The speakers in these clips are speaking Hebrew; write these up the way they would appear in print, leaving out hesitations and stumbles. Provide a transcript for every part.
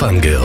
פנגר.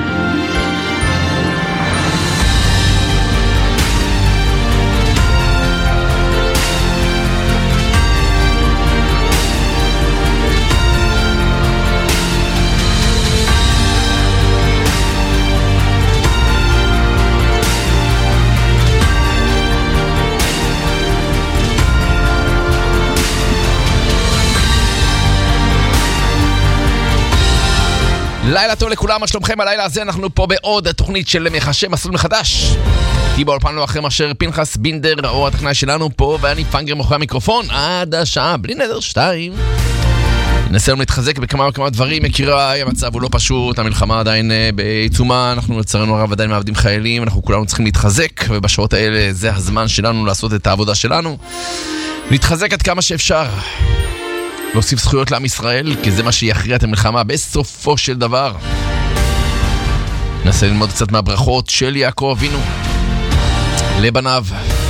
לילה טוב לכולם, מה שלומכם? הלילה הזה אנחנו פה בעוד תוכנית של מחשב מסלול מחדש. היא באולפן לא אחר מאשר פנחס בינדר, או הטכנאי שלנו פה, ואני פנגר מאחורי המיקרופון עד השעה, בלי נדר 2. ננסה לנו להתחזק בכמה וכמה דברים. יקיריי, המצב הוא לא פשוט, המלחמה עדיין בעיצומה, אנחנו לצערנו הרב עדיין מאבדים חיילים, אנחנו כולנו צריכים להתחזק, ובשעות האלה זה הזמן שלנו לעשות את העבודה שלנו, להתחזק עד כמה שאפשר, להוסיף זכויות לעם ישראל, כי זה מה שיכריע את המלחמה בסופו של דבר. ננסה ללמוד קצת מהברכות של יעקב אבינו לבניו.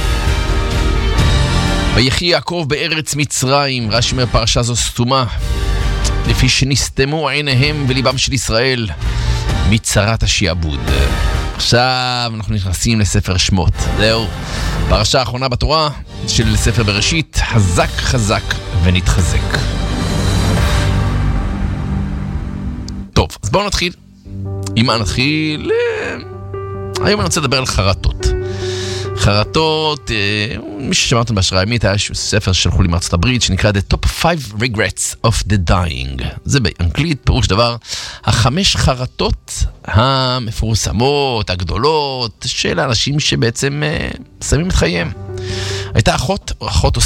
ויחי יעקב בארץ מצרים, רש"י אומר פרשה זו סתומה, לפי שנסתמו עיניהם וליבם של ישראל מצרת השעבוד. עכשיו אנחנו נכנסים לספר שמות. זהו, פרשה האחרונה בתורה של ספר בראשית. חזק חזק ונתחזק. טוב, אז בואו נתחיל. עם מה נתחיל? היום אני רוצה לדבר על חרטות. חרטות, מי ששמעתם בהשראה ימית, היה ספר ששלחו לי מארצות הברית שנקרא The Top 5 Regrets of the Dying. זה באנגלית, פירוש דבר, 5 חרטות המפורסמות, הגדולות, של האנשים שבעצם שמים את חייהם. הייתה אחות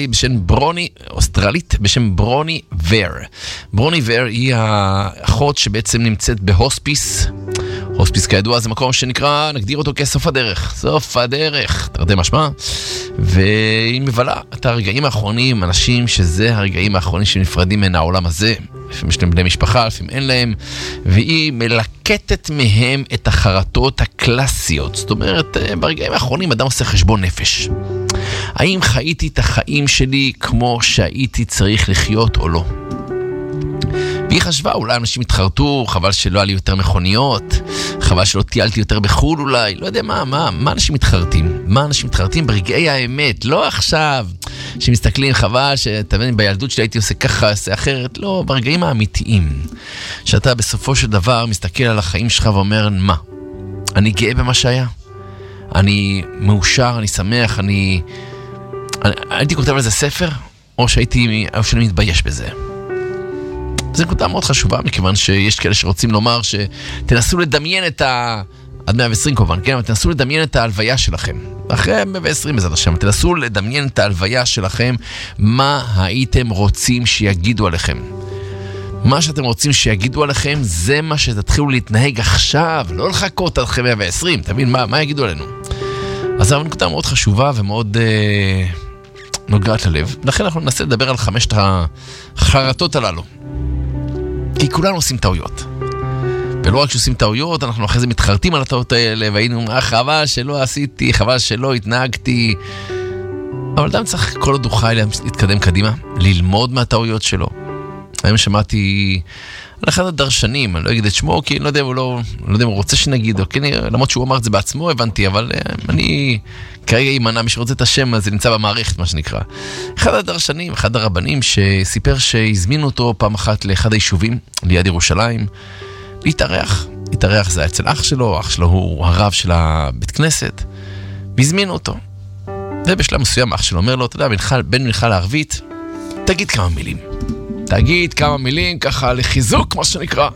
אוסטרלית בשם ברוני ור. ברוני ור היא האחות שבעצם נמצאת בהוספיס. הוספיס כידוע זה מקום שנקרא, נגדיר אותו כסוף הדרך. סוף הדרך, תרדי משמע. והיא מבלה את הרגעים האחרונים, אנשים שזה הרגעים האחרונים שנפרדים מן העולם הזה. לפעמים יש להם בני משפחה, לפעמים אין להם. והיא מלקטת מהם את החרטות הקלאסיות. זאת אומרת, ברגעים האחרונים אדם עושה חשבון נפש. האם חייתי את החיים שלי כמו שהייתי צריך לחיות או לא? והיא חשבה, אולי אנשים התחרטו, חבל שלא היה לי יותר מכוניות, חבל שלא טיילתי יותר בחול אולי, לא יודע מה אנשים מתחרטים? מה אנשים מתחרטים ברגעי האמת? לא עכשיו שמסתכלים, חבל שתבין, בילדות שלי הייתי עושה ככה, עושה אחרת, לא, ברגעים האמיתיים. שאתה בסופו של דבר מסתכל על החיים שלך ואומר, מה? אני גאה במה שהיה? אני מאושר, אני שמח, הייתי כותב על זה ספר, או שאני מתבייש בזה. זו נקודה מאוד חשובה, מכיוון שיש כאלה שרוצים לומר שתנסו לדמיין עד 120 כמובן, כן? תנסו לדמיין את ההלוויה שלכם. אחרי 120 בזאת השם, תנסו לדמיין את ההלוויה שלכם, מה הייתם רוצים שיגידו עליכם. מה שאתם רוצים שיגידו עליכם, זה מה שתתחילו להתנהג עכשיו, לא לחכות עד אחרי 120, תבין מה יגידו עלינו. אז זו נקודה מאוד חשובה ומאוד נוגעת ללב. לכן אנחנו ננסה לדבר על 5 החרטות הללו. כי כולנו עושים טעויות. ולא רק שעושים טעויות, אנחנו אחרי זה מתחרטים על הטעויות האלה, והיינו, חבל שלא עשיתי, חבל שלא התנהגתי. אבל אדם צריך כל עוד הוא חי להתקדם קדימה, ללמוד מהטעויות שלו. היום שמעתי על אחד הדרשנים, אני לא אגיד את שמו, כי אני לא יודע אם הוא רוצה שנגיד, או כן, למרות שהוא אמר את זה בעצמו, הבנתי, אבל אני כרגע אימנה, מי שרוצה את השם, אז זה נמצא במערכת, מה שנקרא. אחד הדרשנים, אחד הרבנים, שסיפר שהזמינו אותו פעם אחת לאחד היישובים, ליד ירושלים, להתארח. להתארח זה היה אצל אח שלו הוא הרב של הבית כנסת, והזמינו אותו. ובשלב מסוים אח שלו אומר לו, אתה יודע, בין מנחה לערבית, תגיד כמה מילים, ככה לחיזוק, מה שנקרא.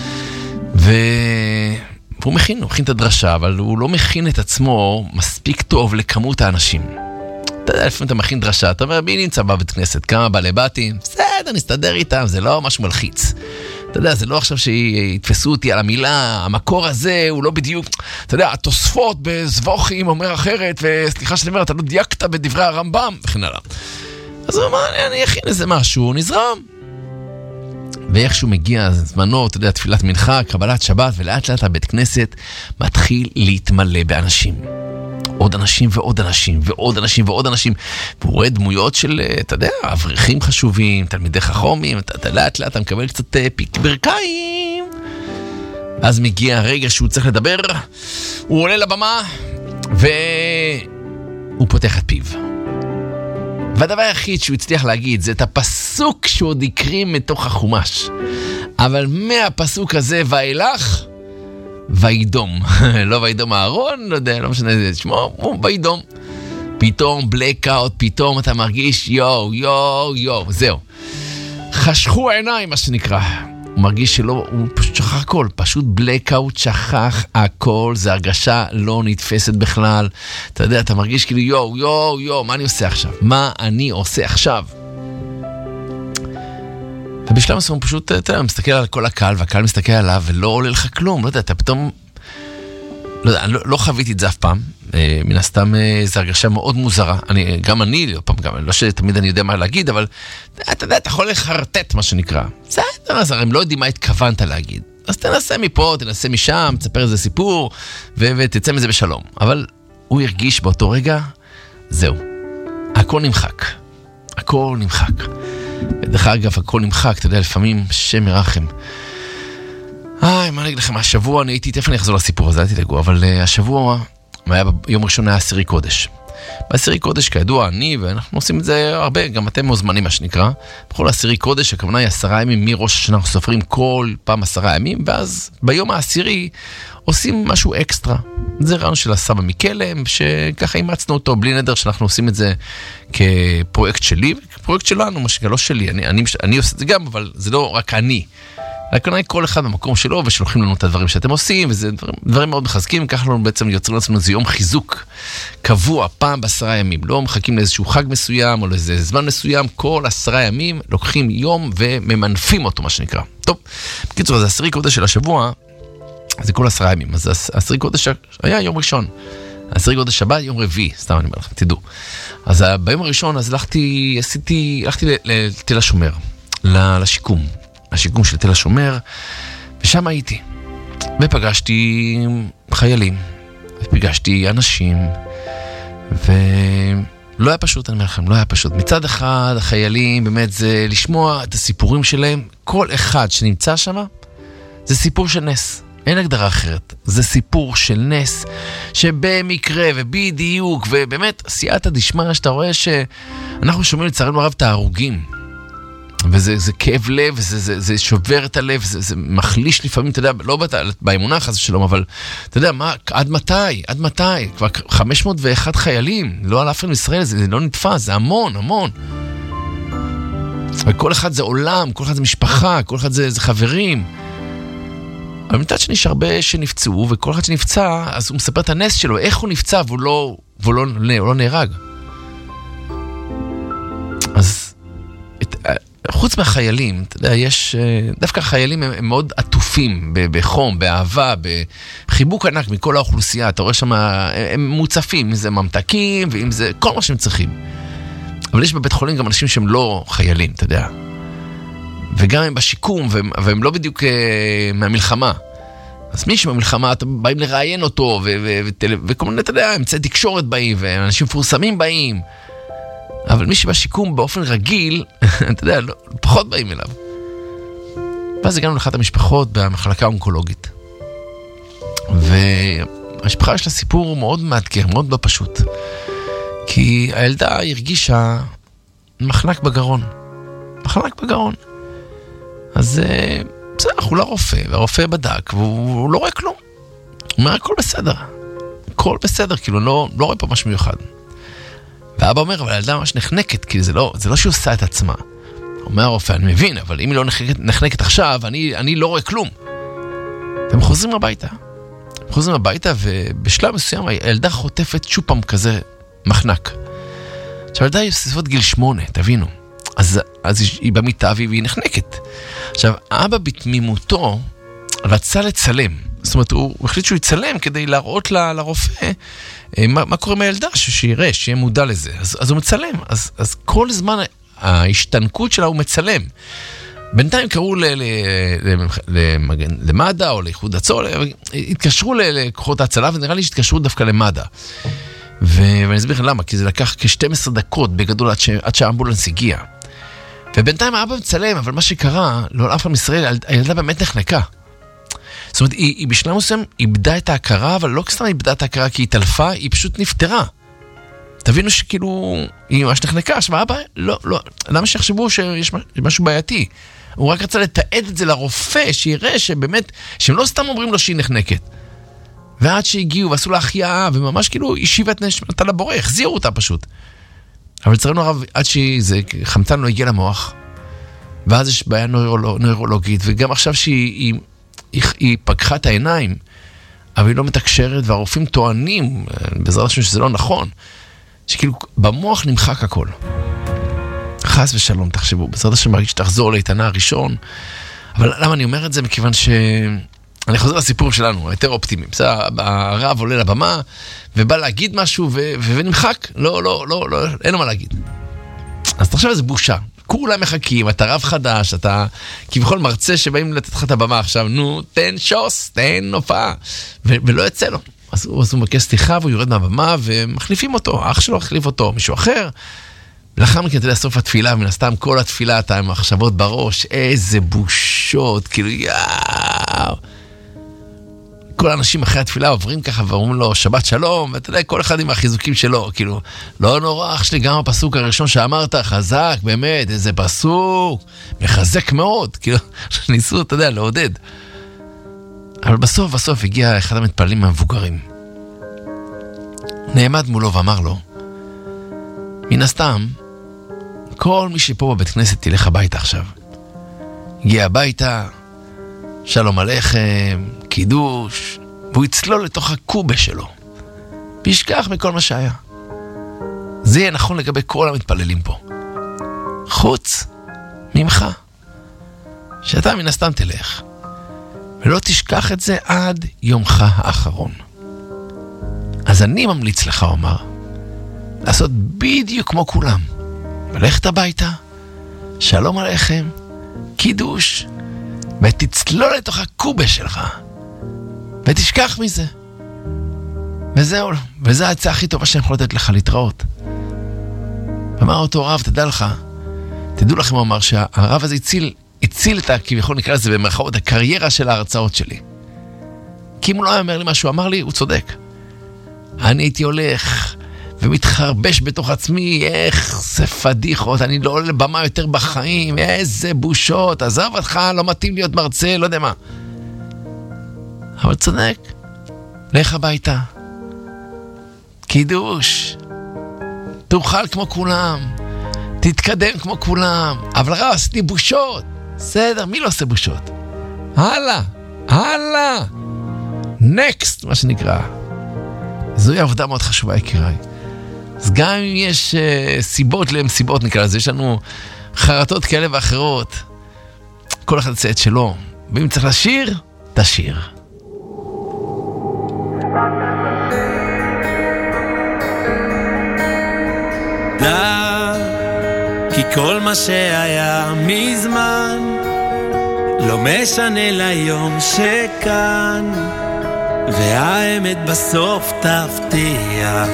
והוא מכין את הדרשה, אבל הוא לא מכין את עצמו מספיק טוב לכמות האנשים. אתה יודע, לפעמים אתה מכין דרשה, אתה אומר, מי נמצא בבית כנסת? כמה בעלי בתים? בסדר, נסתדר איתם, זה לא משהו מלחיץ. אתה יודע, זה לא עכשיו שיתפסו אותי על המילה, המקור הזה הוא לא בדיוק, אתה יודע, התוספות בזבוכים אומר אחרת, וסליחה שאני אומר, אתה לא דייקת בדברי הרמב"ם, וכן הלאה. אז הוא אמר, אני אכין איזה משהו, נזרם. ואיכשהו מגיע זמנו, אתה יודע, תפילת מנחה, קבלת שבת, ולאט לאט הבית כנסת מתחיל להתמלא באנשים. עוד אנשים ועוד אנשים ועוד אנשים ועוד אנשים. והוא רואה דמויות של, אתה יודע, אברכים חשובים, תלמידי חכמים, אתה לאט לאט, אתה מקבל קצת פיק ברכיים. אז מגיע הרגע שהוא צריך לדבר, הוא עולה לבמה, והוא פותח את פיו. והדבר היחיד שהוא הצליח להגיד, זה את הפסוק שהוא עוד יקריא מתוך החומש. אבל מהפסוק הזה ואילך, וידום. לא וידום הארון, לא יודע, לא משנה זה שמו, הוא וידום. פתאום בלקאוט, פתאום אתה מרגיש יו, זהו. חשכו העיניים, מה שנקרא. הוא מרגיש שלא, הוא פשוט שכח הכל, פשוט בלקאוט שכח הכל, זה הרגשה לא נתפסת בכלל. אתה יודע, אתה מרגיש כאילו יו, מה אני עושה עכשיו? מה אני עושה עכשיו? ובשלב מסוים הוא פשוט, אתה מסתכל על כל הקהל, והקהל מסתכל עליו, ולא עולה לך כלום, לא יודע, אתה פתאום, לא יודע, לא חוויתי את זה אף פעם, מן הסתם זו הרגשה מאוד מוזרה, גם אני, לא שתמיד אני יודע מה להגיד, אבל אתה יודע, אתה יכול לחרטט מה שנקרא, אז הם לא יודעים מה התכוונת להגיד, אז תנסה מפה, תנסה משם, תספר איזה סיפור, ותצא מזה בשלום, אבל הוא הרגיש באותו רגע, זהו, הכל נמחק, ודרך אגב, הכל נמחק, אתה יודע, לפעמים שם מרחם. מה אני אגיד לכם, השבוע אני הייתי, תכף אני אחזור לסיפור הזה, אל תדאגו, אבל השבוע, ביום ראשון היה עשירי קודש. בעשירי קודש, כידוע, אני, ואנחנו עושים את זה הרבה, גם אתם מוזמנים, מה שנקרא. בכל עשירי קודש, הכוונה היא 10 ימים מראש השנה, אנחנו סופרים כל פעם 10 ימים, ואז ביום העשירי עושים משהו אקסטרה. זה רעיון של הסבא מקלם, שככה אימצנו אותו, בלי נדר שאנחנו עושים את זה כפרויקט שלי, וכפרויקט שלנו, מה שכלל לא שלי. אני עושה את זה גם, אבל זה לא רק אני. הכוונה היא כל אחד במקום שלו, ושולחים לנו את הדברים שאתם עושים, וזה דברים מאוד מחזקים, ככה לנו בעצם יוצרים לעצמנו איזה יום חיזוק קבוע, פעם ב10 ימים. לא מחכים לאיזשהו חג מסוים, או לאיזה זמן מסוים, כל 10 ימים לוקחים יום וממנפים אותו, מה שנקרא. טוב, בקיצור, אז עשירי קודש של השבוע, זה כל 10 ימים. אז עשירי קודש היה יום ראשון. עשירי קודש הבא, יום רביעי, סתם אני אומר לכם, תדעו. אז ביום הראשון, אז הלכתי לתל השומר, השיקום של תל השומר, ושם הייתי. ופגשתי חיילים, ופגשתי אנשים, ולא היה פשוט, אני אומר לכם, לא היה פשוט. מצד אחד, החיילים, באמת זה לשמוע את הסיפורים שלהם, כל אחד שנמצא שם, זה סיפור של נס. אין הגדרה אחרת. זה סיפור של נס, שבמקרה ובדיוק, ובאמת, סייעתא דשמיא, שאתה רואה שאנחנו שומעים לצערנו הרב את ההרוגים, וזה כאב לב, זה שובר את הלב, זה מחליש לפעמים, אתה יודע, לא באמונה חס ושלום, אבל אתה יודע, עד מתי? כבר 501 חיילים, לא על אף אחד מישראל, זה לא נתפס, זה המון. וכל אחד זה עולם, כל אחד זה משפחה, כל אחד זה חברים. אבל מצד שני יש הרבה שנפצעו, וכל אחד שנפצע, אז הוא מספר את הנס שלו, איך הוא נפצע, והוא לא נהרג. אז חוץ מהחיילים, אתה יודע, יש, דווקא החיילים הם מאוד עטופים בחום, באהבה, בחיבוק ענק מכל האוכלוסייה. אתה רואה שם, הם מוצפים, אם זה ממתקים, ואם זה כל מה שהם צריכים. אבל יש בבית חולים גם אנשים שהם לא חיילים, אתה יודע. וגם הם בשיקום, והם לא בדיוק מהמלחמה. אז מי שבמלחמה, אתם באים לראיין אותו, וכל מיני, אתה יודע, אמצעי תקשורת באים, ואנשים מפורסמים באים. אבל מי שבשיקום באופן רגיל, אתה יודע, פחות באים אליו. ואז הגענו לאחת המשפחות במחלקה האונקולוגית. והמשפחה יש לה סיפור מאוד מאתגר, מאוד לא פשוט. כי הילדה הרגישה מחנק בגרון. אז בסדר, הוא לרופא, והרופא בדק, והוא לא רואה כלום. הוא אומר, הכל בסדר, כאילו לא רואה פה משהו מיוחד. ואבא אומר, אבל הילדה ממש נחנקת, כי זה לא שהיא עושה את עצמה. אומר הרופא, אני מבין, אבל אם היא לא נחנקת עכשיו, אני לא רואה כלום. והם חוזרים הביתה, ובשלב מסוים הילדה חוטפת שופם כזה מחנק. עכשיו, הילדה היא סביבות גיל 8, תבינו. אז היא במיטה והיא נחנקת. עכשיו, אבא בתמימותו רצה לצלם. זאת אומרת, הוא החליט שהוא יצלם כדי להראות לרופא מה קורה מהילדה, שיראה, שיהיה מודע לזה. אז הוא מצלם. אז כל זמן ההשתנקות שלה הוא מצלם. בינתיים קראו למד"א או לאיחוד הצלה, התקשרו לכוחות ההצלה, ונראה לי שהתקשרו דווקא למד"א. ואני אסביר לכם למה, כי זה לקח כ-12 דקות בגדול עד שהאמבולנס הגיע. ובינתיים האבא מצלם, אבל מה שקרה, לא אף פעם ישראל, הילדה באמת נחנקה. זאת אומרת, היא בשלב מסוים איבדה את ההכרה, אבל לא סתם איבדה את ההכרה כי היא התעלפה, היא פשוט נפטרה. תבינו שכאילו, היא ממש נחנקה, עכשיו אבא, לא, למה שיחשבו שיש משהו בעייתי? הוא רק רצה לתעד את זה לרופא, שיראה שבאמת, שהם לא סתם אומרים לו שהיא נחנקת. ועד שהגיעו ועשו לה החייאה, וממש כאילו השיבה את נשמתה לבורא, החזירו אותה פשוט. אבל לצערנו הרב, עד שחמצן לא הגיע למוח, ואז יש בעיה נוירולוגית, וגם עכשיו שהיא פקחה את העיניים, אבל היא לא מתקשרת, והרופאים טוענים, בעזרת השם שזה לא נכון, שכאילו במוח נמחק הכל. חס ושלום, תחשבו, בעזרת השם מרגיש שתחזור לאיתנה הראשון, אבל למה אני אומר את זה? מכיוון אני חוזר לסיפור שלנו, היותר אופטימי. הרב עולה לבמה, ובא להגיד משהו, ונמחק. לא, אין לו מה להגיד. אז תחשב איזה בושה. כולם מחכים, אתה רב חדש, אתה כביכול מרצה שבאים לתת לך את הבמה עכשיו, נו, תן שוס, תן הופעה. ולא יצא לו. אז הוא מבקש סליחה, והוא יורד מהבמה, ומחליפים אותו. אח שלו החליף אותו, מישהו אחר. ולאחר מכן, אתה יודע, סוף התפילה, מן הסתם כל התפילה, אתה עם מחשבות בראש, איזה בושות, כאילו, יאו. כל האנשים אחרי התפילה עוברים ככה ואומרים לו שבת שלום, ואתה יודע, כל אחד עם החיזוקים שלו, כאילו, לא נורא, אח שלי, גם הפסוק הראשון שאמרת, חזק, באמת, איזה פסוק, מחזק מאוד, כאילו, ניסו, אתה יודע, לעודד. אבל בסוף הגיע אחד המתפללים המבוגרים. נעמד מולו ואמר לו, מן הסתם, כל מי שפה בבית כנסת תלך הביתה עכשיו. הגיע הביתה, שלום עליכם, קידוש, והוא יצלול לתוך הקובה שלו, וישכח מכל מה שהיה. זה יהיה נכון לגבי כל המתפללים פה. חוץ ממך, שאתה מן הסתם תלך, ולא תשכח את זה עד יומך האחרון. אז אני ממליץ לך, אומר, לעשות בדיוק כמו כולם. ולכת הביתה, שלום עליכם, קידוש, ותצלול לתוך הקובה שלך, ותשכח מזה. וזהו, וזה ההצעה הכי טובה שאני יכול לתת לך להתראות. אמר אותו רב, תדעו לכם, הוא אמר שהרב הזה הציל את כביכול נקרא לזה במרכאות, הקריירה של ההרצאות שלי. כי אם הוא לא היה אומר לי מה שהוא אמר לי, הוא צודק. אני הייתי הולך ומתחרבש בתוך עצמי, איך זה פדיחות, אני לא עולה לבמה יותר בחיים, איזה בושות, עזב אותך, לא מתאים להיות מרצה, לא יודע מה. אבל צודק, לך הביתה, קידוש, תאכל כמו כולם, תתקדם כמו כולם, אבל רב, עשיתי בושות, בסדר, מי לא עושה בושות? הלאה, נקסט, מה שנקרא. זוהי עבודה מאוד חשובה, יקיריי. אז גם אם יש סיבות למסיבות, נקרא לזה, יש לנו חרטות כאלה ואחרות, כל אחד יצא את שלו, ואם צריך לשיר, תשיר. כי כל מה שהיה מזמן לא משנה ליום שכאן, והאמת בסוף תפתיע,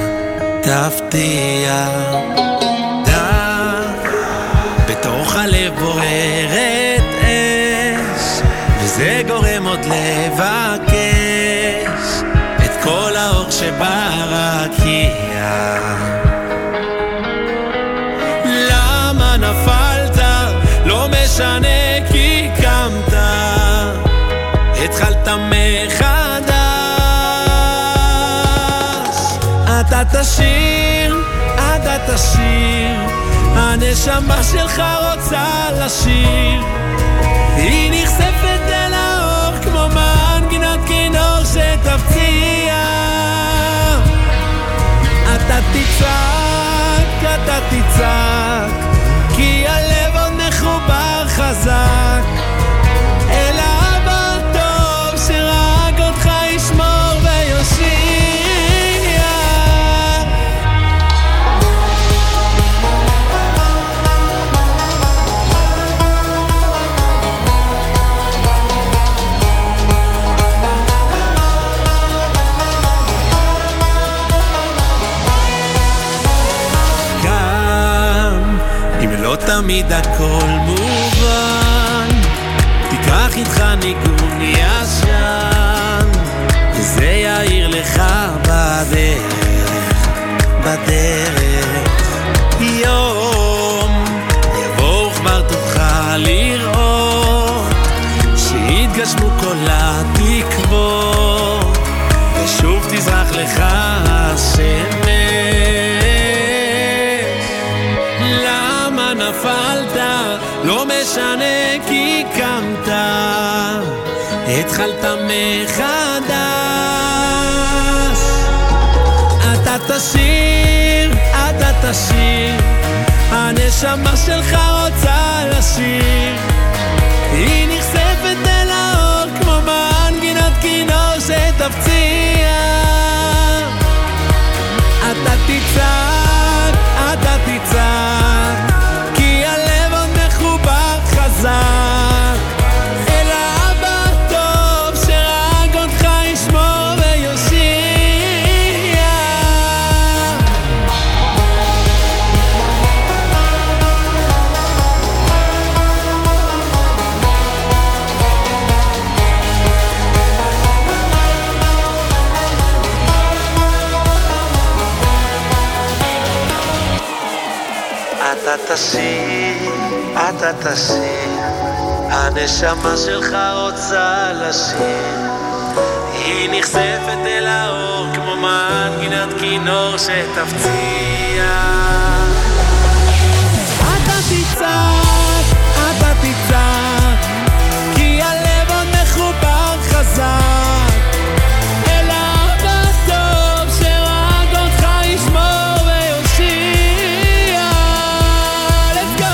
בתוך הלב בוערת אש, וזה גורם עוד לבקש את כל האור שברקיע. למה נפלת? לא משנה כי קמת, התחלת מחדש. אתה תשיר, הנשמה שלך רוצה לשיר, היא נחשפת אל האור כמו מנגינת כינור שתפציע. אתה תצעק, כי הלב עוד מחובר חזק אל האבא הטוב שרק אותך ישמור ויושיע. לא תמיד הכל מובן, תיקח איתך ניגון ישר, בדרך יום יבוא כבר תוכל לראות שיתגשמו כל התקוות ושוב תזרח לך השמש. למה נפלת? לא משנה כי קמת, התחלת מחדש. אתה תשיר, אתה תשיר, הנשמה שלך רוצה לשיר, היא נחשפת אל האור כמו מנגינת כינור שתפציע. אתה תצעק, אתה תצעק, כי הלב עוד מחובר חזק אל האבא הטוב שרק אותך ישמור ויושיע. אתה תשיר, אתה תשיר, הנשמה שלך רוצה לשיר, היא נחשפת אל האור כמו מנגינת כינור שתפציע. אתה תצעק, אתה תצעק, כי הלב עוד מחובר חזק אל האבא הטוב שרק אותך ישמור ויושיע. Let's go!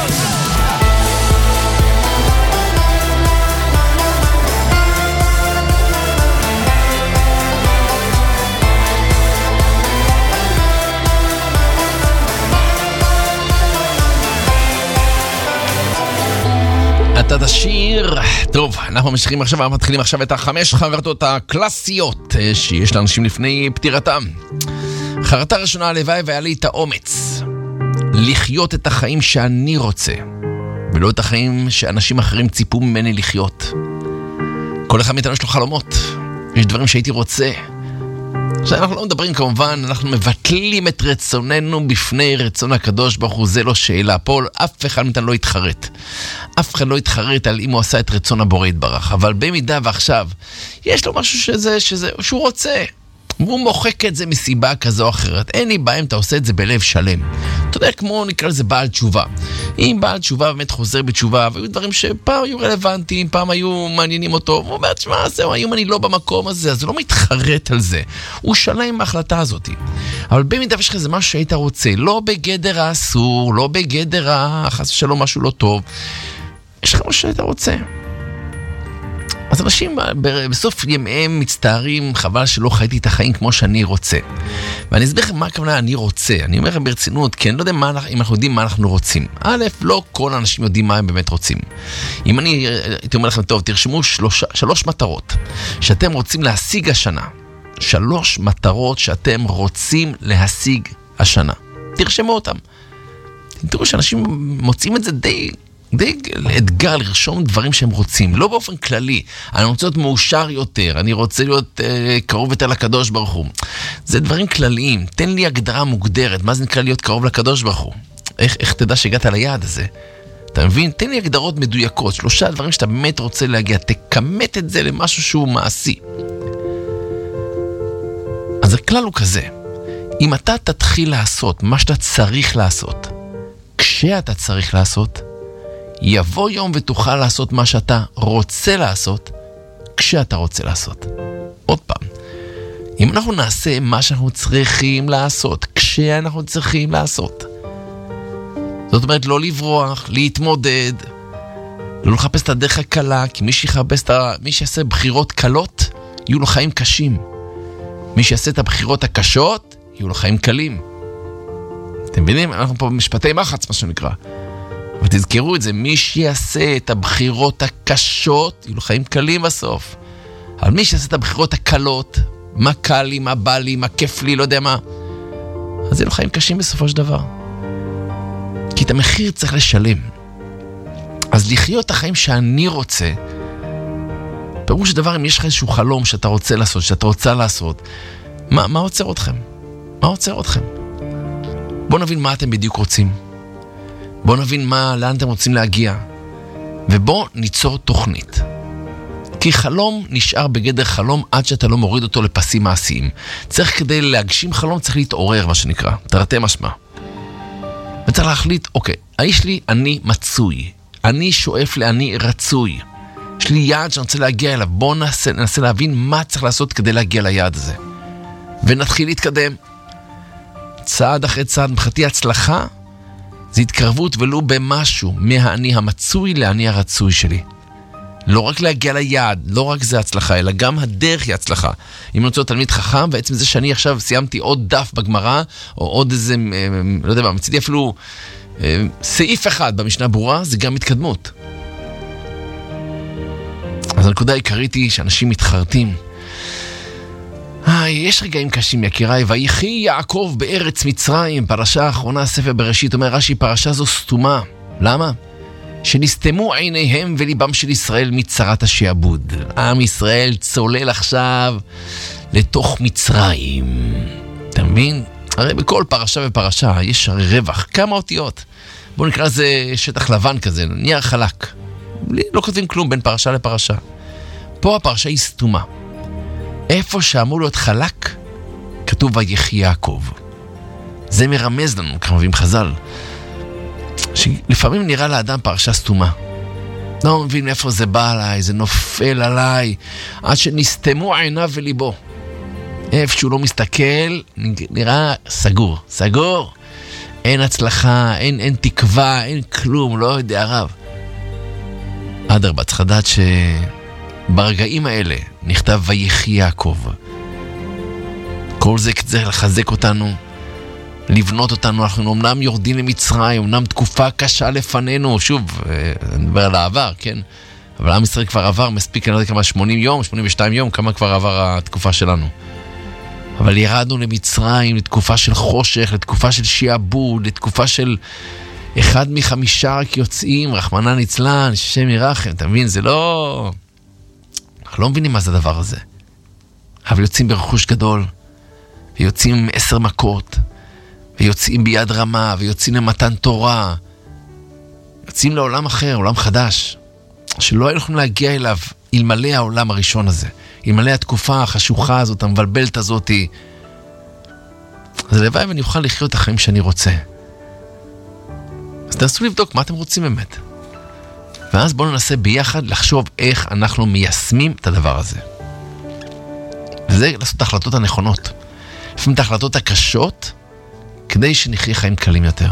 אתה תשיר. טוב, אנחנו מתחילים עכשיו את 5 חרטות הקלאסיות שיש לאנשים לפני פטירתם. חרטה ראשונה, הלוואי והיה לי את האומץ לחיות את החיים שאני רוצה, ולא את החיים שאנשים אחרים ציפו ממני לחיות. כל אחד מאיתנו יש לו חלומות, יש דברים שהייתי רוצה. עכשיו אנחנו לא מדברים כמובן, אנחנו מבטלים את רצוננו בפני רצון הקדוש ברוך הוא, זה לא שאלה. פה אף אחד מאיתנו לא יתחרט. אף אחד לא יתחרט על אם הוא עשה את רצון הבורא יתברך. אבל במידה ועכשיו יש לו משהו שהוא רוצה, והוא מוחק את זה מסיבה כזו או אחרת, אין לי בעיה אם אתה עושה את זה בלב שלם. אתה יודע, כמו נקרא לזה בעל תשובה. אם בעל תשובה באמת חוזר בתשובה, והיו דברים שפעם היו רלוונטיים, פעם היו מעניינים אותו, הוא אומר, תשמע, זהו, היום אני לא במקום הזה, אז הוא לא מתחרט על זה. הוא שלם עם ההחלטה הזאת. אבל במידה יש לך זה משהו שהיית רוצה, לא בגדר האסור, לא בגדר חס ושלום משהו לא טוב, יש לך משהו שהיית רוצה. אז אנשים בסוף ימיהם מצטערים, חבל שלא חייתי את החיים כמו שאני רוצה. ואני אסביר לכם מה הכוונה אני רוצה. אני אומר לכם ברצינות, כי אני לא יודע אם אנחנו יודעים מה אנחנו רוצים. א', לא כל האנשים יודעים מה הם באמת רוצים. אם אני הייתי אומר לכם, טוב, תרשמו 3 מטרות שאתם רוצים להשיג השנה. 3 מטרות שאתם רוצים להשיג השנה. תרשמו אותם. תראו שאנשים מוצאים את זה די אתגר לרשום דברים שהם רוצים, לא באופן כללי. אני רוצה להיות מאושר יותר, אני רוצה להיות קרוב יותר לקדוש ברוך הוא. זה דברים כלליים. תן לי הגדרה מוגדרת, מה זה נקרא להיות קרוב לקדוש ברוך הוא? איך תדע שהגעת ליעד הזה? אתה מבין? תן לי הגדרות מדויקות, 3 דברים שאתה באמת רוצה להגיע, תקמת את זה למשהו שהוא מעשי. אז הכלל הוא כזה, אם אתה תתחיל לעשות מה שאתה צריך לעשות, כשאתה צריך לעשות, יבוא יום ותוכל לעשות מה שאתה רוצה לעשות, כשאתה רוצה לעשות. עוד פעם, אם אנחנו נעשה מה שאנחנו צריכים לעשות, כשאנחנו צריכים לעשות, זאת אומרת לא לברוח, להתמודד, לא לחפש את הדרך הקלה, כי מי שיעשה בחירות קלות, יהיו לו חיים קשים. מי שיעשה את הבחירות הקשות, יהיו לו חיים קלים. אתם מבינים? אנחנו פה במשפטי מחץ, מה שנקרא. ותזכרו את זה, מי שיעשה את הבחירות הקשות, יהיו לו חיים קלים בסוף. אבל מי שיעשה את הבחירות הקלות, מה קל לי, מה בא לי, מה כיף לי, לא יודע מה, אז יהיו לו חיים קשים בסופו של דבר. כי את המחיר צריך לשלם. אז לחיות את החיים שאני רוצה, פירוש דבר, אם יש לך איזשהו חלום שאתה רוצה לעשות, שאתה רוצה לעשות, מה עוצר אתכם? מה עוצר אתכם? בואו נבין מה אתם בדיוק רוצים. בואו נבין לאן אתם רוצים להגיע. ובואו ניצור תוכנית. כי חלום נשאר בגדר חלום עד שאתה לא מוריד אותו לפסים מעשיים. צריך כדי להגשים חלום, צריך להתעורר, מה שנקרא. תרתי משמע. וצריך להחליט, אוקיי, האיש לי אני מצוי. אני שואף לאני רצוי. יש לי יעד שאני רוצה להגיע אליו. בואו ננסה להבין מה צריך לעשות כדי להגיע ליעד הזה. ונתחיל להתקדם. צעד אחרי צעד, מבחינתי הצלחה, זה התקרבות ולו במשהו מהאני המצוי לאני הרצוי שלי. לא רק להגיע ליעד, לא רק זה הצלחה, אלא גם הדרך היא הצלחה. אם אני רוצה להיות תלמיד חכם, בעצם זה שאני עכשיו סיימתי עוד דף בגמרא, או עוד איזה, לא יודע מה, מצידי אפילו סעיף אחד במשנה ברורה, זה גם התקדמות. אז הנקודה העיקרית היא שאנשים מתחרטים. יש רגעים קשים יקיריי, ויחי יעקב בארץ מצרים, פרשה האחרונה, ספר בראשית, אומר רש"י, פרשה זו סתומה. למה? שנסתמו עיניהם וליבם של ישראל מצרת השעבוד. עם ישראל צולל עכשיו לתוך מצרים. אתה מבין? הרי בכל פרשה ופרשה יש רווח, כמה אותיות. בואו נקרא לזה שטח לבן כזה, נייר חלק. לא כותבים כלום בין פרשה לפרשה. פה הפרשה היא סתומה. איפה שאמור להיות חלק, כתוב ויחי יעקב. זה מרמז לנו, כמה מביאים חז"ל, שלפעמים נראה לאדם פרשה סתומה. לא מבין איפה זה בא עליי, זה נופל עליי, עד שנסתמו עיניו וליבו. איפה שהוא לא מסתכל, נראה סגור, סגור. אין הצלחה, אין תקווה, אין כלום, לא יודע רב. אדרבה, צריך לדעת שברגעים האלה נכתב ויחי יעקב. כל זה כדי לחזק אותנו, לבנות אותנו. אנחנו אומנם יורדים למצרים, אומנם תקופה קשה לפנינו, שוב, אני מדבר על העבר, כן? אבל עם ישראל כבר עבר, מספיק, אני לא יודע כמה, 80 יום, 82 יום, כמה כבר עבר התקופה שלנו. אבל ירדנו למצרים, לתקופה של חושך, לתקופה של שיעבוד, לתקופה של 1 מ5 רק יוצאים, רחמנא ליצלן, השם ירחם, אתה מבין? זה לא... אנחנו לא מבינים מה זה הדבר הזה. אבל יוצאים ברכוש גדול, ויוצאים עם 10 מכות, ויוצאים ביד רמה, ויוצאים למתן תורה, יוצאים לעולם אחר, עולם חדש, שלא היינו יכולים להגיע אליו אלמלא העולם הראשון הזה, אלמלא התקופה החשוכה הזאת, המבלבלת הזאת. אז הלוואי ואני אוכל לחיות את החיים שאני רוצה. אז תנסו לבדוק מה אתם רוצים באמת. ואז בואו ננסה ביחד לחשוב איך אנחנו מיישמים את הדבר הזה. וזה לעשות את ההחלטות הנכונות. לפעמים את ההחלטות הקשות, כדי שנחיה חיים קלים יותר.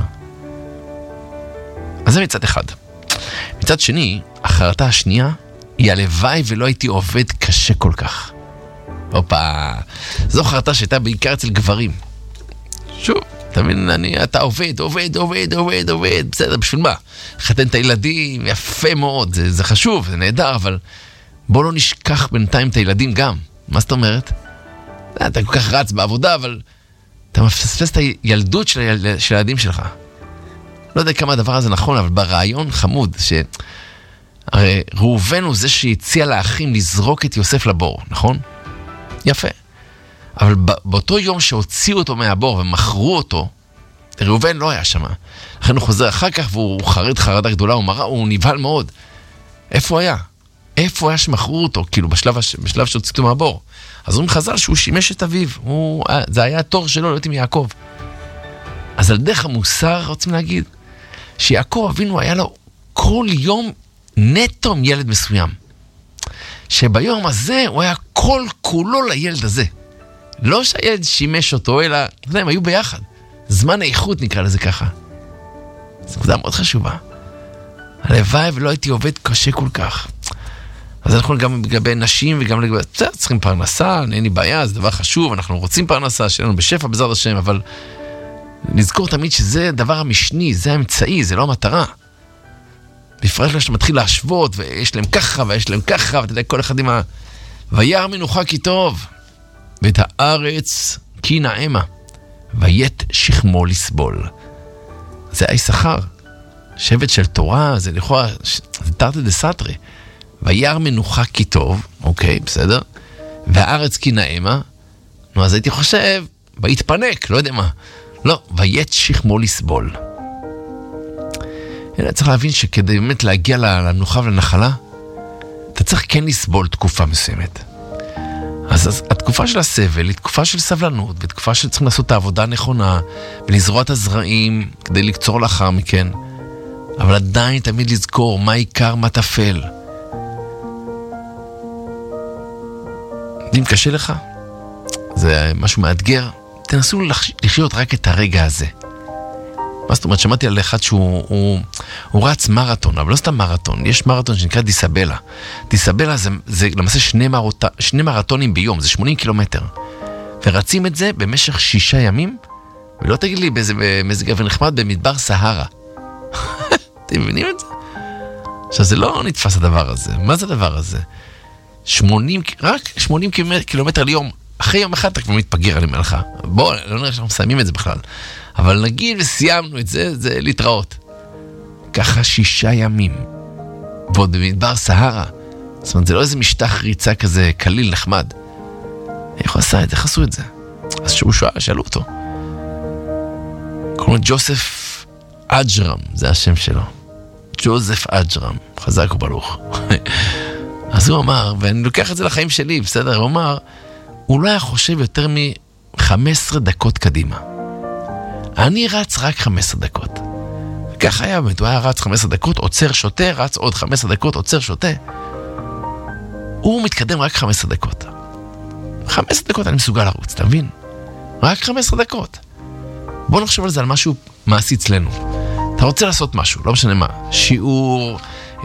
אז זה מצד אחד. מצד שני, החלטה השנייה, היא הלוואי ולא הייתי עובד קשה כל כך. אופה, זו חלטה שהייתה בעיקר אצל גברים. שוב, אתה מבין, אתה עובד, בסדר, בשביל מה? חתן את הילדים, יפה מאוד, זה חשוב, זה נהדר, אבל בוא לא נשכח בינתיים את הילדים גם. מה זאת אומרת? אתה כל כך רץ בעבודה, אבל אתה מפספס את הילדות של הילדים שלך. לא יודע כמה הדבר הזה נכון, אבל ברעיון חמוד, הרי ראובן הוא זה שהציע לאחים לזרוק את יוסף לבור, נכון? יפה. אבל באותו יום שהוציאו אותו מהבור ומכרו אותו, ראובן לא היה שם. לכן הוא חוזר אחר כך והוא חרד חרדה גדולה, הוא נבהל מאוד. איפה היה? איפה היה שמכרו אותו? כאילו בשלב שהוציאו אותו מהבור. אז הוא חזר שהוא שימש את אביו. זה היה התור שלו להיות עם יעקב. אז על דרך המוסר רוצים להגיד שיעקב אבינו היה לו כל יום נטו ילד מסוים. שביום הזה הוא היה כל כולו לילד הזה. לא שהילד שימש אותו, אלא, הם היו ביחד. זמן האיכות נקרא לזה ככה. זו נקודה מאוד חשובה. הלוואי ולא הייתי עובד קשה כל כך. אז אנחנו גם לגבי נשים וגם לגבי... צריכים פרנסה, אין לי בעיה, זה דבר חשוב, אנחנו רוצים פרנסה, שיהיה לנו בשפע בעזרת השם, אבל נזכור תמיד שזה דבר המשני, זה האמצעי, זה לא המטרה. בפרט שאתה מתחיל להשוות, ויש להם ככה, ויש להם ככה, ואתה יודע, כל אחד עם וירא מנוחה כי טוב, ואת הארץ כי נעמה, ויית שכמו לסבול. זה היששכר. שבט של תורה, זה לכאורה, זה תרתי דסתרי. וירא מנוחה כי טוב, אוקיי, בסדר? והארץ כי נעמה, נו, אז הייתי חושב, והתפנק, לא יודע מה. לא, ויית שכמו לסבול. אלא צריך להבין שכדי באמת להגיע למנוחה ולנחלה, אתה צריך כן לסבול תקופה מסוימת. אז התקופה של הסבל היא תקופה של סבלנות, ותקופה שצריכים לעשות את העבודה הנכונה, ולזרוע את הזרעים כדי לקצור לאחר מכן. אבל עדיין תמיד לזכור מה עיקר, מה תפל. אם קשה לך, זה משהו מאתגר, תנסו לחיות רק את הרגע הזה. מה זאת אומרת? שמעתי על אחד שהוא רץ מרתון, אבל לא סתם מרתון, יש מרתון שנקרא דיסבלה. דיסבלה זה למעשה שני מרתונים ביום, זה 80 קילומטר. ורצים את זה במשך 6 ימים, ולא תגיד לי באיזה מזג אוויר נחמד במדבר סהרה. אתם מבינים את זה? עכשיו זה לא נתפס הדבר הזה. מה זה הדבר הזה? רק 80 קילומטר ליום. אחרי יום אחד אתה כבר מתפגר, אני אומר לך. בוא, לא נראה שאנחנו מסיימים את זה בכלל. אבל נגיד וסיימנו את זה, זה להתראות. ככה 6 ימים. ועוד במדבר סהרה. זאת אומרת, זה לא איזה משטח ריצה כזה קליל, נחמד. איך הוא עשה את זה? איך עשו את זה? אז שהוא שאלו אותו. קוראים לו ג'וסף אג'רם, זה השם שלו. ג'וזף אג'רם, חזק וברוך. אז הוא אמר, ואני לוקח את זה לחיים שלי, בסדר? הוא אמר, הוא לא היה חושב יותר מ-15 דקות קדימה. אני רץ רק 15 דקות. וכך היה, באמת, הוא היה רץ 15 דקות, עוצר שוטה, רץ עוד 15 דקות, עוצר שוטה. הוא מתקדם רק 15 דקות. 15 דקות אני מסוגל לרוץ, אתה מבין? רק 15 דקות. בוא נחשוב על זה, על משהו מעשי אצלנו. אתה רוצה לעשות משהו, לא משנה מה. שיעור,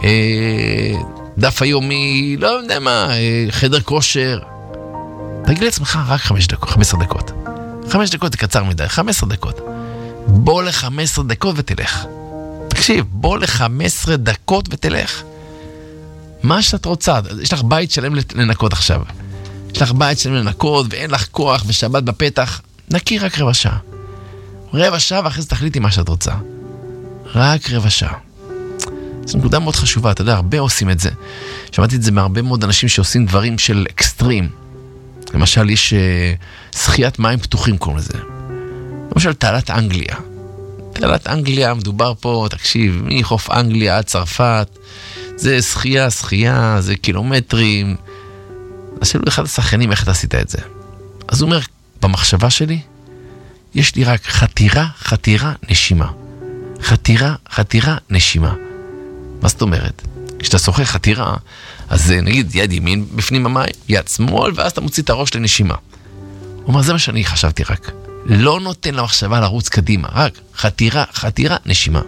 דף היומי, לא יודע מה, חדר כושר. תגיד לעצמך רק 15 דקות. 5 דקות זה קצר מדי, 15 דקות. בוא ל-15 דקות ותלך. תקשיב, בוא ל-15 דקות ותלך. מה שאת רוצה, יש לך בית שלם לנקות עכשיו. יש לך בית שלם לנקות ואין לך כוח ושבת בפתח. נקי רק רבע שעה. רבע שעה ואחרי זה תחליטי מה שאת רוצה. רק רבע שעה. זו נקודה מאוד חשובה, אתה יודע, הרבה עושים את זה. שמעתי את זה מהרבה מאוד אנשים שעושים דברים של אקסטרים. למשל, יש שחיית מים פתוחים קוראים לזה. למשל, תעלת אנגליה. תעלת אנגליה, מדובר פה, תקשיב, מחוף אנגליה עד צרפת. זה שחייה, זה קילומטרים. אז שאלו אחד השחיינים, איך אתה עשית את זה? אז הוא אומר, במחשבה שלי, יש לי רק חתירה, נשימה. חתירה, נשימה. מה זאת אומרת? כשאתה שוחה חתירה, אז נגיד יד ימין בפנים המים, יד שמאל, ואז אתה מוציא את הראש לנשימה. הוא אומר, זה מה שאני חשבתי רק. לא נותן למחשבה לרוץ קדימה, רק חתירה, נשימה.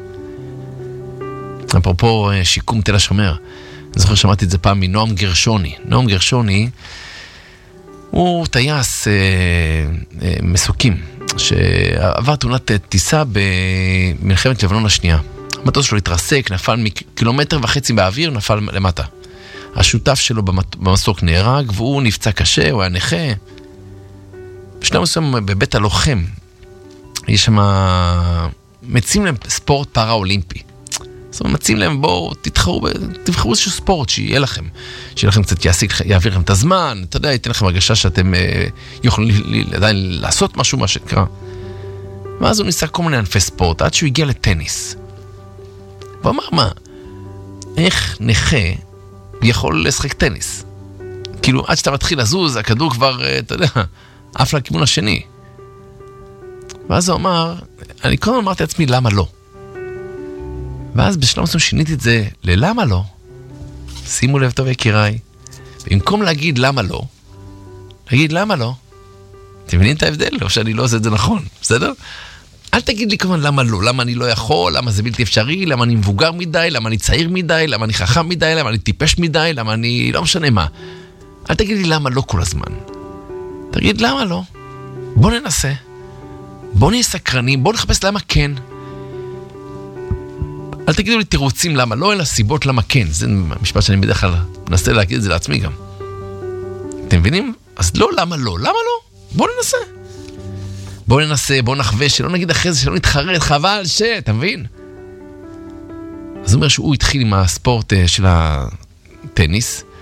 אפרופו שיקום תל השומר, אני זוכר שמעתי את זה פעם מנועם גרשוני. נועם גרשוני הוא טייס מסוקים, שעבר תאונת טיסה במלחמת לבנון השנייה. המטוס שלו התרסק, נפל מקילומטר וחצי באוויר, נפל למטה. השותף שלו במסוק נהרג, והוא נפצע קשה, הוא היה נכה. בשלב מסוים בבית הלוחם, יש שם, מציעים להם ספורט פארה-אולימפי. זאת אומרת, מציעים להם, בואו, תבחרו איזשהו ספורט שיהיה לכם. שיהיה לכם קצת יעביר לכם את הזמן, אתה יודע, ייתן לכם הרגשה שאתם יכולים עדיין לעשות משהו, מה שקרה. ואז הוא ניסה כל מיני ענפי ספורט, עד שהוא הגיע לטניס. והוא אמר, מה? איך נכה יכול לשחק טניס? כאילו, עד שאתה מתחיל לזוז, הכדור כבר, אתה יודע, עף לכיוון השני. ואז הוא אמר, אני קודם אמרתי לעצמי, למה לא? ואז בשלב מסוים שיניתי את זה ללמה לא. שימו לב טוב יקיריי. במקום להגיד למה לא, להגיד למה לא. אתם מבינים את ההבדל? או שאני לא עושה את זה נכון, בסדר? אל תגיד לי כמובן למה לא, למה אני לא יכול, למה זה בלתי אפשרי, למה אני מבוגר מדי, למה אני צעיר מדי, למה אני חכם מדי, למה אני טיפש מדי, למה אני לא משנה מה. אל תגיד לי למה לא כל הזמן. תגיד למה לא. בוא ננסה. בוא נהיה סקרנים, בוא נחפש למה כן. אל תגידו לי תירוצים למה לא, אלא סיבות למה כן. זה משפט שאני בדרך כלל מנסה להגיד את זה לעצמי גם. אתם מבינים? אז לא למה לא, למה לא? בוא ננסה. בוא ננסה, בוא נחווה, שלא נגיד אחרי זה, שלא נתחרט, חבל אתה מבין? אז הוא אומר שהוא התחיל עם הספורט של הטניס,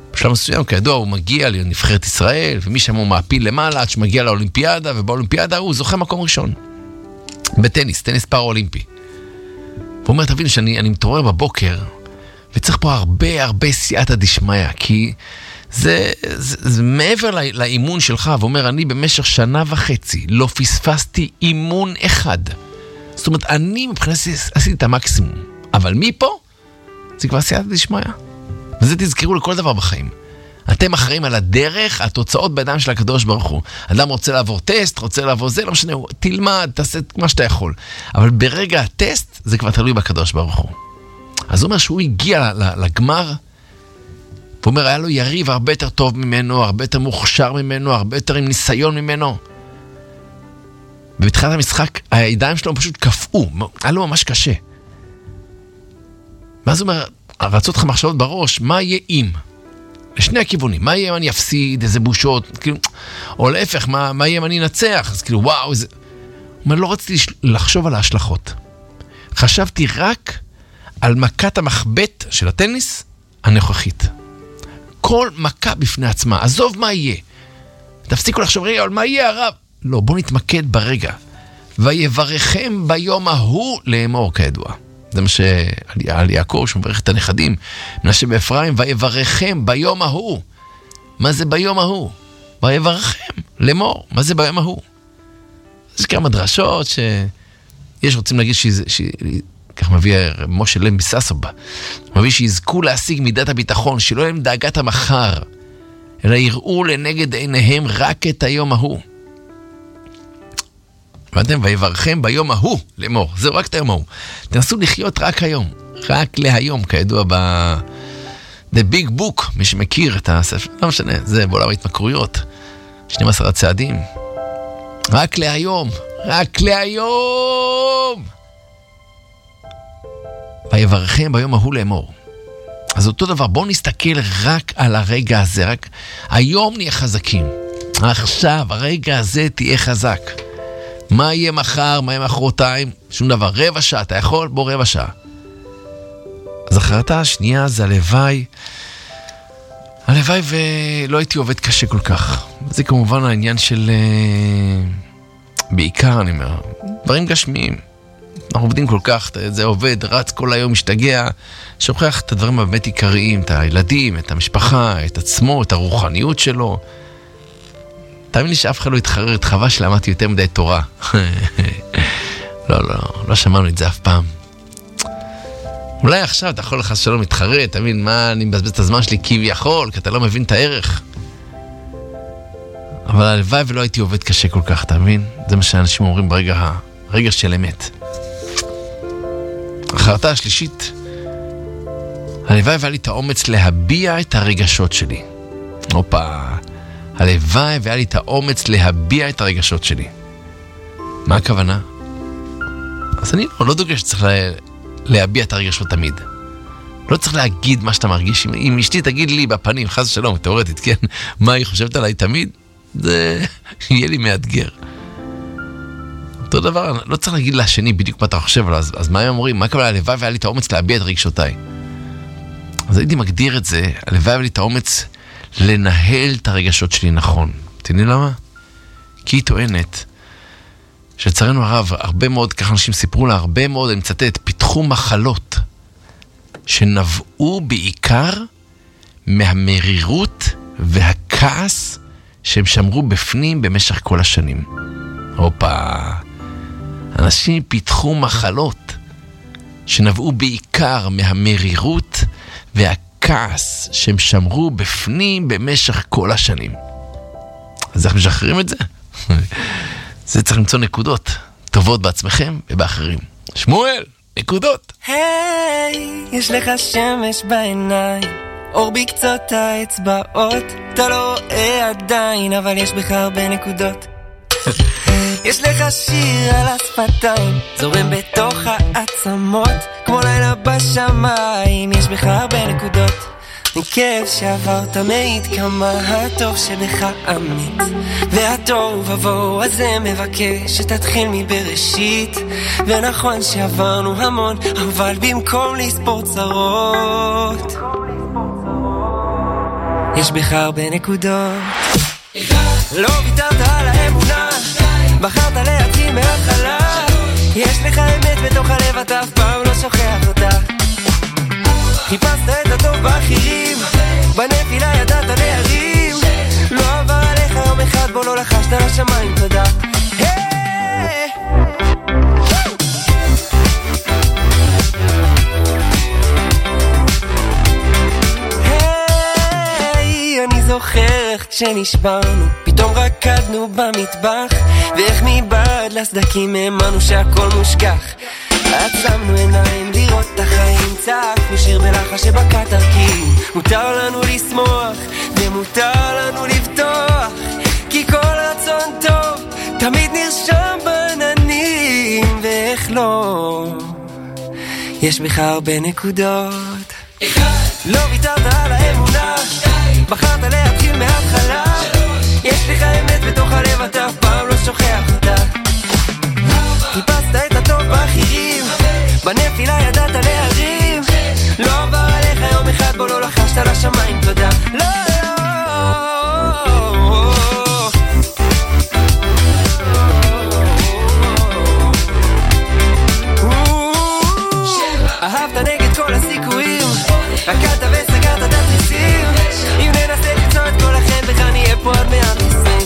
בשלב מסוים, כידוע, הוא מגיע לנבחרת ישראל, ומשם הוא מעפיל למעלה, עד שמגיע לאולימפיאדה, ובאולימפיאדה הוא זוכה מקום ראשון. בטניס, טניס פאראולימפי. הוא אומר, תבין שאני מתעורר בבוקר, וצריך פה הרבה סייעתא דשמיא, כי זה מעבר לאימון שלך, ואומר, אני במשך 1.5 שנה לא פספסתי אימון אחד. זאת אומרת, אני מבחינתי עשיתי את המקסימום. אבל מפה, זה כבר סייעתא דשמיא. וזה תזכרו לכל דבר בחיים. אתם אחראים על הדרך, התוצאות בידיים של הקדוש ברוך הוא. אדם רוצה לעבור טסט, רוצה לעבור זה, לא משנה, תלמד, תעשה מה שאתה יכול. אבל ברגע הטסט, זה כבר תלוי בקדוש ברוך הוא. אז הוא אומר שהוא הגיע לגמר, הוא אומר, היה לו יריב הרבה יותר טוב ממנו, הרבה יותר מוכשר ממנו, הרבה יותר עם ניסיון ממנו. ובתחילת המשחק, הידיים שלו פשוט קפאו, היה לו ממש קשה. ואז הוא אומר, רצות לך מחשבות בראש, מה יהיה אם? לשני הכיוונים, מה יהיה אם אני אפסיד, איזה בושות, כאילו, או להפך, מה יהיה אם אני אנצח? אז כאילו, וואו, איזה... הוא אומר, לא רציתי לחשוב על ההשלכות. חשבתי רק על מכת המחבט של הטניס הנוכחית. כל מכה בפני עצמה, עזוב מה יהיה. תפסיקו לחשוב, רגע, אבל מה יהיה הרב? לא, בוא נתמקד ברגע. ויברכם ביום ההוא לאמור, כידוע. זה מה שעל יעקב שמברך את הנכדים, מנשה באפרים, ויברכם ביום ההוא. מה זה ביום ההוא? ויברכם לאמור. מה זה ביום ההוא? יש כמה דרשות שיש רוצים להגיד כך מביא משה לם בססובה, מביא שיזכו להשיג מידת הביטחון, שלא הם דאגת המחר, אלא יראו לנגד עיניהם רק את היום ההוא. ואתם, ויברכם ביום ההוא לאמור, זהו רק את היום ההוא. תנסו לחיות רק היום, רק להיום, כידוע The Big Book, מי שמכיר את הספר, לא משנה, זה בעולם ההתמכרויות, 12 הצעדים. רק להיום, רק להיום. ויברכם ביום ההוא לאמור. אז אותו דבר, בואו נסתכל רק על הרגע הזה, רק היום נהיה חזקים. עכשיו, הרגע הזה תהיה חזק. מה יהיה מחר, מה יהיה מחרתיים? שום דבר, 15 שעה, אתה יכול? בוא 15 שעה. אז החרטה השנייה זה הלוואי ולא הייתי עובד קשה כל כך. זה כמובן העניין של, בעיקר אני אומר, דברים גשמיים. אנחנו עובדים כל כך, זה עובד, רץ כל היום, משתגע, שוכח את הדברים הבאמת עיקריים, את הילדים, את המשפחה, את עצמו, את הרוחניות שלו. תאמין לי שאף אחד לא יתחרר, את חווה שלמדתי יותר מדי תורה. לא שמענו את זה אף פעם. אולי עכשיו אתה יכול לך שלא מתחרר, תאמין מה אני מבזבז את הזמן שלי כביכול, כי אתה לא מבין את הערך. אבל הלוואי ולא הייתי עובד קשה כל כך, תאמין? זה מה שאנשים אומרים ברגע של אמת. החרטה השלישית, הלוואי והיה לי את האומץ להביע את הרגשות שלי. הלוואי והיה לי את האומץ להביע את הרגשות שלי. מה הכוונה? אז אני לא דוגל שצריך להביע את הרגשות תמיד. לא צריך להגיד מה שאתה מרגיש. אם אשתי תגיד לי בפנים, חס ושלום, תיאורטית, כן, מה היא חושבת עליי תמיד, זה יהיה לי מאתגר. אותו דבר, לא צריך להגיד לשני בדיוק מה אתה חושב עליו, אז מה הם אומרים? מה הכוונה? הלוואי והיה לי את האומץ להביע את רגשותיי. אז הייתי מגדיר את זה, הלוואי והיה לי את האומץ לנהל את הרגשות שלי נכון. תראי למה? כי היא טוענת שלצערנו הרב, הרבה מאוד, ככה אנשים סיפרו לה, הרבה מאוד, אני מצטט, פיתחו מחלות שנבעו בעיקר מהמרירות והכעס שהם שמרו בפנים במשך כל השנים. אנשים פיתחו מחלות שנבעו בעיקר מהמרירות והכעס שהם שמרו בפנים במשך כל השנים. אז איך משחררים את זה? זה צריך למצוא נקודות טובות בעצמכם ובאחרים. שמואל, נקודות. היי, יש לך שמש בעיניים, אור בקצות האצבעות, אתה לא רואה עדיין, אבל יש בך הרבה נקודות. יש לך שיר על השפתיים, זורם בתוך העצמות, כמו לילה בשמיים, יש בך הרבה נקודות. מכאב שעברת מעיד כמה הטוב שבך אמיץ, והטוב עבור הזה מבקש שתתחיל מבראשית. ונכון שעברנו המון, אבל במקום לספור צרות, יש בך הרבה נקודות. לא ויתרת על האמונה, בחרת להתחיל מההתחלה. יש לך אמת בתוך הלב, אתה אף פעם לא שוכח אותה. חיפשת את הטוב באחרים, בנפילה ידעת להרים. לא עבר עליך יום אחד בו לא לחשת לשמיים תודה. אני זוכר איך כשנשברנו פתאום רקדנו במטבח, ואיך מבעד לסדקים האמנו שהכל מושכח. עצמנו עיניים לראות את החיים, צעקנו שיר בלחש שבקע תרקים. מותר לנו לשמוח ומותר לנו לבטוח, כי כל רצון טוב תמיד נרשם בעננים. ואיך לא, יש בך הרבה נקודות. לא ויתרת על האמונה, בחרת להתחיל מההתחלה. יש לך אמת בתוך הלב, אתה אף פעם לא שוכח אותה. חיפשת את הטוב באחרים, בנפילה ידעת להרים. לא עבר עליך יום אחד בו לא לחשת לשמיים תודה. לא, אהבת נגד כל הסיכויים, רקדת וסגרת את התריסים. אם ננסה למצוא את כל החן בך נהיה פה עד 120.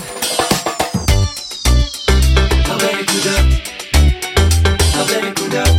הרבה נקודות, הרבה נקודות.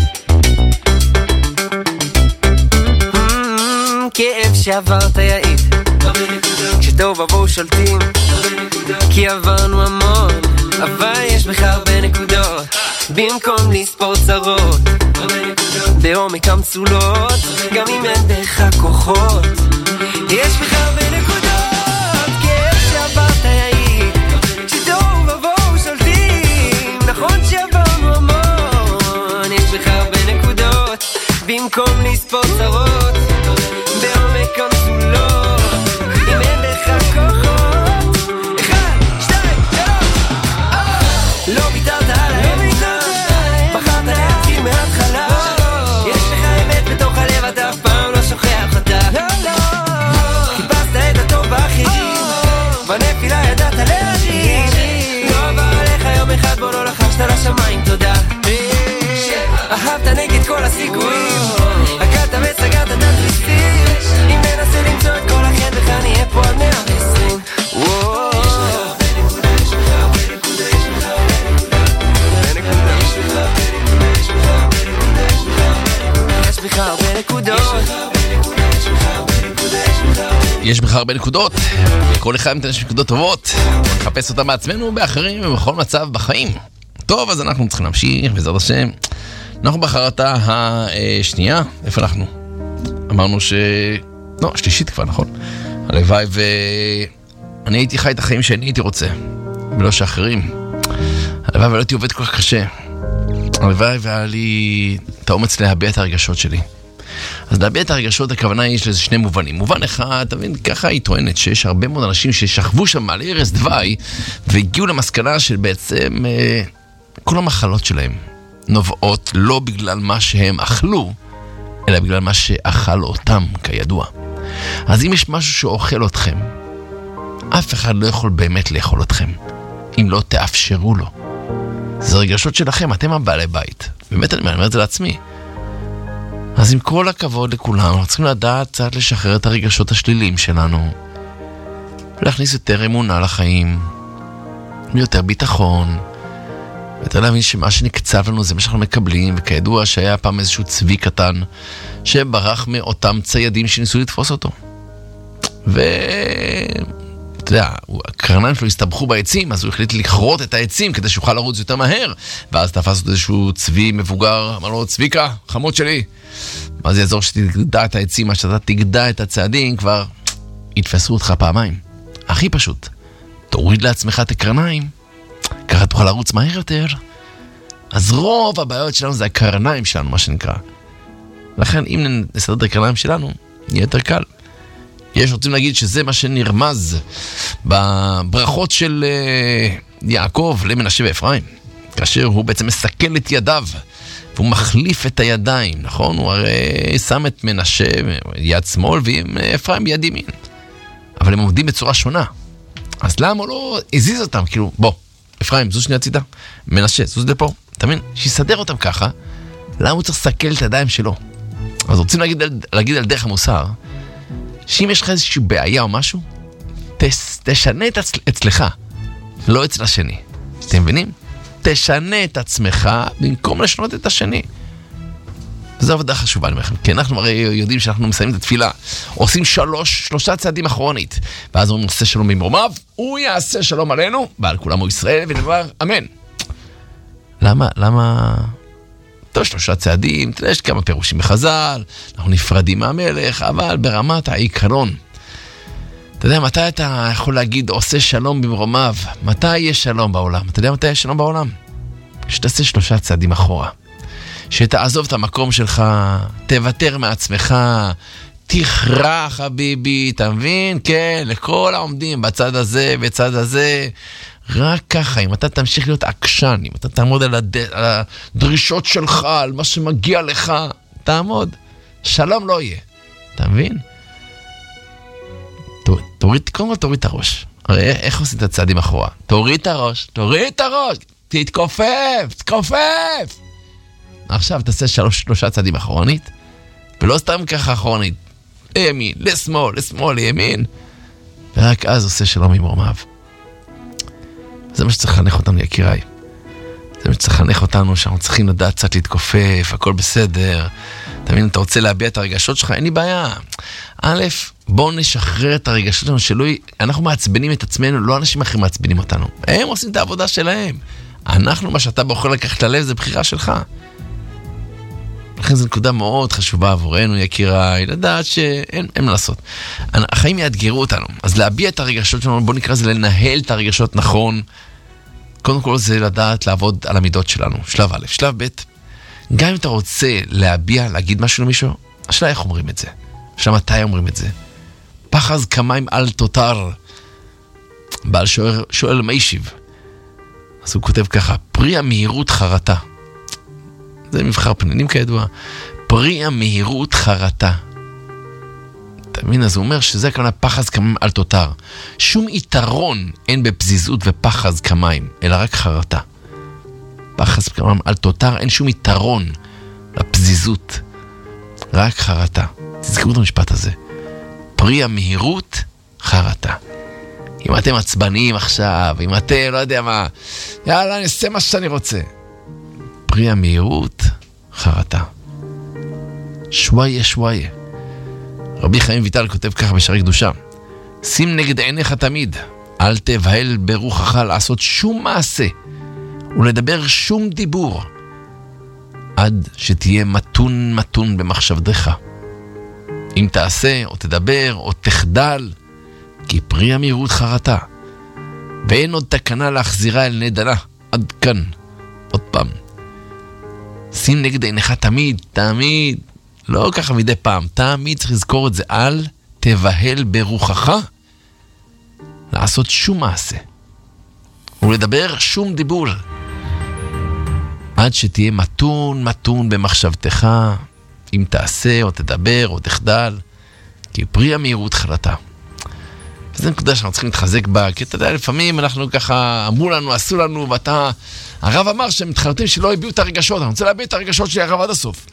כאב שעברת יעיד, הרבה נקודות. כשטוב עבור שולטים, הרבה נקודות. כי עברנו המון, אבל יש בך הרבה נקודות. במקום לספור צרות, בעומק המצולות, גם אם אין בך כוחות, יש בך הרבה נקודות. כאב שעברת יעיד, כשטוב עבור שולטים. נכון שעברנו המון, יש בך הרבה נקודות. במקום לספור צרות, בעומק המצולות, אם אין בך כוחות. 1, 2, 3. לא ויתרת על האמונה, בחרת להתחיל מההתחלה. יש לך אמת בתוך הלב, אתה אף פעם לא שוכח אותה. חיפשת את הטוב באחרים, בנפילה ידעת להרים. לא עבר עליך יום אחד בו לא לחשת לשמיים תודה. אהבת נגד כל הסיכויים, רקדת וסגרת את התריסים. אם ננסה למצוא את כל החן בך נהיה פה עד 120. יש בך הרבה נקודות. יש בך הרבה נקודות, כל אחד מתן יש נקודות טובות, נחפש אותם בעצמנו באחרים ובכל מצב בחיים. טוב, אז אנחנו צריכים להמשיך, בעזרת השם. אנחנו בחרתה השנייה, איפה אנחנו? אמרנו לא, שלישית כבר, נכון? הלוואי ואני הייתי חי את החיים שאני הייתי רוצה, ולא שאחרים. הלוואי ולא הייתי עובד כל כך קשה. הלוואי והיה לי את האומץ להביע את הרגשות שלי. אז להביע את הרגשות, הכוונה היא לזה שני מובנים. מובן אחד, תבין, ככה היא טוענת שיש הרבה מאוד אנשים ששכבו שם על ערש דווי, והגיעו למסקנה של בעצם כל המחלות שלהם נובעות לא בגלל מה שהם אכלו, אלא בגלל מה שאכל אותם, כידוע. אז אם יש משהו שאוכל אתכם, אף אחד לא יכול באמת לאכול אתכם, אם לא תאפשרו לו. זה רגשות שלכם, אתם הבעלי בית. באמת אני אומר את זה לעצמי. אז עם כל הכבוד לכולם, אנחנו צריכים לדעת קצת לשחרר את הרגשות השליליים שלנו, ולהכניס יותר אמונה לחיים, ויותר ביטחון, ואתה להבין שמה שנקצב לנו זה מה שאנחנו מקבלים, וכידוע שהיה פעם איזשהו צבי קטן, שברח מאותם ציידים שניסו לתפוס אותו. אתה יודע, הקרניים שלו הסתבכו בעצים, אז הוא החליט לכרות את העצים כדי שיוכל לרוץ יותר מהר, ואז תפס אותו איזשהו צבי מבוגר, אמר לו, צביקה, חמוד שלי, מה זה יעזור שתגדע את העצים, מה שאתה תגדע את הצעדים, כבר יתפסו אותך פעמיים. הכי פשוט, תוריד לעצמך את הקרניים, ככה תוכל לרוץ מהר יותר. אז רוב הבעיות שלנו זה הקרניים שלנו, מה שנקרא. לכן אם נסדר את הקרניים שלנו, יהיה יותר קל. יש רוצים להגיד שזה מה שנרמז בברכות של יעקב למנשה ואפרים, כאשר הוא בעצם מסכל את ידיו, והוא מחליף את הידיים, נכון? הוא הרי שם את מנשה יד שמאל, ואפרים ביד ימין. אבל הם עומדים בצורה שונה. אז למה הוא לא הזיז אותם? כאילו, בוא, אפרים, זוז שנייה צידה. מנשה, זוז לפה. אתה מבין? שיסדר אותם ככה, למה הוא צריך לסכל את הידיים שלו? אז רוצים להגיד על דרך המוסר, שאם יש לך איזושהי בעיה או משהו, תשנה את אצלך, לא אצל השני. אתם מבינים? תשנה את עצמך במקום לשנות את השני. זו עבודה חשובה, אני אומר לכם. כי אנחנו הרי יודעים שאנחנו מסיימים את התפילה, עושים שלושה צעדים אחרונית, ואז הוא עושה שלום במרומיו, הוא יעשה שלום עלינו, ועל כולם הוא ישראל, ונאמר אמן. למה? טוב, 3 צעדים, יש כמה פירושים בחז"ל, אנחנו נפרדים מהמלך, אבל ברמת העיקרון, אתה יודע, מתי אתה יכול להגיד עושה שלום במרומיו? מתי יש שלום בעולם? אתה יודע מתי יש שלום בעולם? שתעשה 3 צעדים אחורה. שתעזוב את המקום שלך, תוותר מעצמך, תכרע חביבי, אתה מבין? כן, לכל העומדים בצד הזה ובצד הזה. רק ככה, אם אתה תמשיך להיות עקשן, אם אתה תעמוד על הדרישות שלך, על מה שמגיע לך, תעמוד. שלום לא יהיה. אתה מבין? קודם כל תוריד את הראש. הרי איך עושים את הצעדים אחורה? תוריד את הראש, תתכופף. עכשיו תעשה 3 צעדים אחרונית, ולא סתם ככה אחרונית. לימין, לשמאל, לימין. ורק אז עושה שלום ממרומיו. זה מה שצריך לחנך אותנו, יקיריי. זה מה שצריך לחנך אותנו, שאנחנו צריכים לדעת קצת להתכופף, הכל בסדר. אתה מבין, אתה רוצה להביע את הרגשות שלך? אין לי בעיה. א', בואו נשחרר את הרגשות שלנו, אנחנו מעצבנים את עצמנו, לא אנשים אחרים מעצבנים אותנו. הם עושים את העבודה שלהם. אנחנו, מה שאתה בוחר לקחת ללב, זה בחירה שלך. לכן זו נקודה מאוד חשובה עבורנו, יקיריי, לדעת שאין מה לעשות. החיים יאתגרו אותנו, אז להביע את הרגשות שלנו, בוא נקרא זה לנהל את הרגשות נכון. קודם כל זה לדעת לעבוד על המידות שלנו. שלב א', שלב ב', גם אם אתה רוצה להביע, להגיד משהו למישהו, השאלה איך אומרים את זה? השאלה מתי אומרים את זה? פחז כמיים על תותר. בעל שואל מה ישיב. אז הוא כותב ככה, פרי המהירות חרטה. זה מבחר פנינים כידוע. פרי המהירות חרטה. אתה מבין? אז הוא אומר שזה כמובן פחז כמיים על תותר. שום יתרון אין בפזיזות ופחז כמיים, אלא רק חרטה. פחז כמיים על תותר, אין שום יתרון לפזיזות. רק חרטה. תזכרו את המשפט הזה. פרי המהירות חרטה. אם אתם עצבניים עכשיו, אם אתם לא יודע מה, יאללה, אני אעשה מה שאני רוצה. פרי המהירות חרטה. שוואיה. רבי חיים ויטל כותב ככה בשערי קדושה. שים נגד עיניך תמיד, אל תבהל ברוחך לעשות שום מעשה, ולדבר שום דיבור, עד שתהיה מתון במחשבתך. אם תעשה, או תדבר, או תחדל, כי פרי המהירות חרטה, ואין עוד תקנה להחזירה אל נדלה. עד כאן. עוד פעם. שים נגד עיניך תמיד, לא ככה מדי פעם, תמיד צריך לזכור את זה, אל תבהל ברוחך לעשות שום מעשה ולדבר שום דיבור, עד שתהיה מתון במחשבתך, אם תעשה או תדבר או תחדל, כי פרי המהירות חרטה. וזו נקודה שאנחנו צריכים להתחזק בה, כי אתה יודע, לפעמים אנחנו ככה, אמרו לנו, עשו לנו, הרב אמר שהם מתחרטים שלא הביאו את הרגשות, אני רוצה להביע את הרגשות שלי הרב עד הסוף.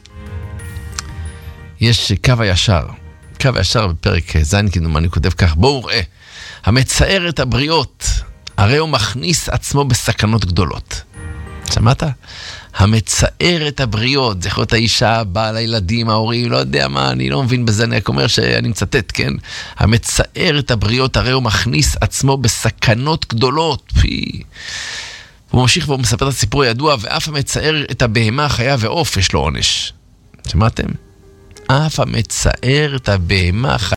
יש קו הישר בפרק זין כדומה, אני כותב כך, בואו ראה, המצער את הבריות, הרי הוא מכניס עצמו בסכנות גדולות. שמעת? המצער את הבריות, זה יכול להיות האישה, בעל הילדים, ההורים, לא יודע מה, אני לא מבין בזה, אני אומר שאני מצטט, כן? המצער את הבריות, הרי הוא מכניס עצמו בסכנות גדולות. הוא ממשיך והוא מספר את הסיפור הידוע, ואף המצער את הבהמה, חיה ועוף, יש לו עונש. שמעתם? אף המצער את הבהמה,